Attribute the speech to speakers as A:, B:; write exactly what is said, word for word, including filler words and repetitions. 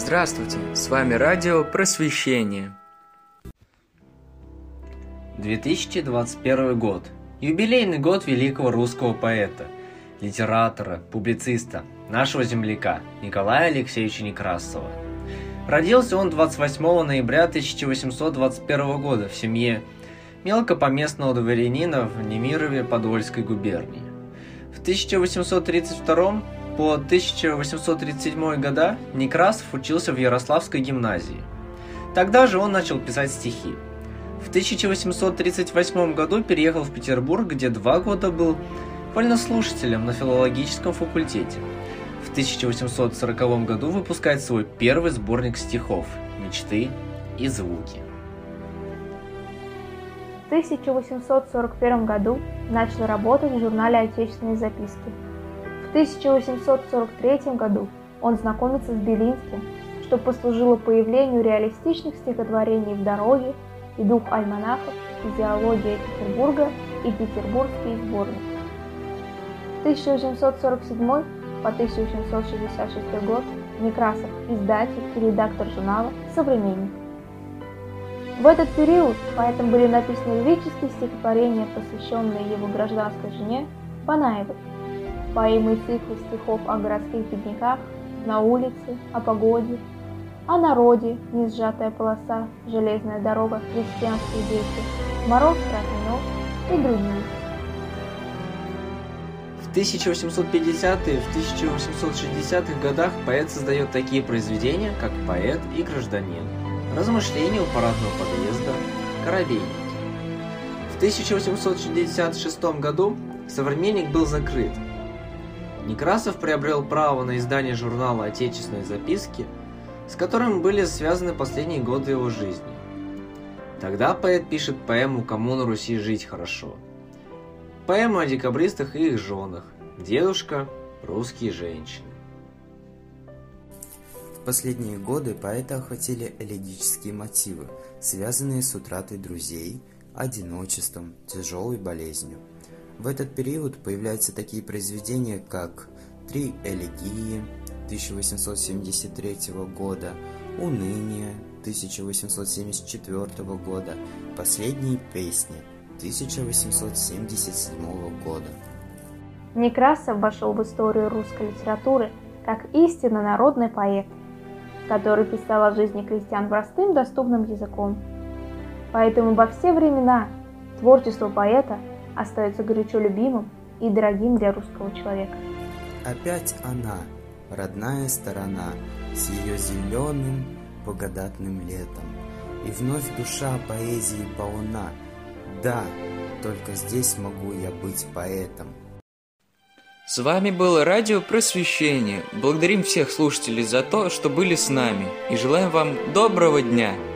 A: Здравствуйте, с вами радио «Просвещение».
B: две тысячи двадцать первый год. Юбилейный год великого русского поэта, литератора, публициста, нашего земляка Николая Алексеевича Некрасова. Родился он двадцать восьмого ноября тысяча восемьсот двадцать первого года в семье мелкопоместного дворянина в Немирове Подольской губернии. В тысяча восемьсот тридцать втором по тысяча восемьсот тридцать седьмой года Некрасов учился в Ярославской гимназии. Тогда же он начал писать стихи. В тысяча восемьсот тридцать восьмом году переехал в Петербург, где два года был вольнослушателем на филологическом факультете. В тысяча восемьсот сороковом году выпускает свой первый сборник стихов «Мечты и звуки».
C: В тысяча восемьсот сорок первом году начал работать в журнале «Отечественные записки». В тысяча восемьсот сорок третьем году он знакомится с Белинским, что послужило появлению реалистичных стихотворений «В дороге» и «Дух альманахов», «Физиология Петербурга» и «Петербургский сборник». В тысяча восемьсот сорок седьмой по тысяча восемьсот шестьдесят шестой год Некрасов – издатель и редактор журнала «Современник». В этот период поэтом были написаны лирические стихотворения, посвященные его гражданской жене Панаевой, поэмы и циклы стихов о городских бедняках, на улице, о погоде, о народе, несжатая полоса, железная дорога, крестьянские дети, мороз, красный нос и другие.
B: В тысяча восемьсот пятидесятых – тысяча восемьсот шестидесятых годах поэт создает такие произведения, как «Поэт и гражданин», «Размышления у парадного подъезда», «Коробейники». В тысяча восемьсот шестьдесят шестом году «Современник» был закрыт. Некрасов приобрел право на издание журнала «Отечественные записки», с которым были связаны последние годы его жизни. Тогда поэт пишет поэму «Кому на Руси жить хорошо». Поэму о декабристах и их женах, «Дедушка, русские женщины».
D: В последние годы поэта охватили элегические мотивы, связанные с утратой друзей, одиночеством, тяжелой болезнью. В этот период появляются такие произведения, как «Три элегии» тысяча восемьсот семьдесят третьего года, «Уныние» тысяча восемьсот семьдесят четвёртого года, «Последние песни» тысяча восемьсот семьдесят седьмого года.
C: Некрасов вошел в историю русской литературы как истинно народный поэт, который писал о жизни крестьян простым, доступным языком. Поэтому во все времена творчество поэта остается горячо любимым и дорогим для русского человека.
D: Опять она, родная сторона, с ее зеленым благодатным летом, и вновь душа поэзии полна. Да, только здесь могу я быть поэтом.
A: С вами было радио «Просвещение». Благодарим всех слушателей за то, что были с нами, и желаем вам доброго дня!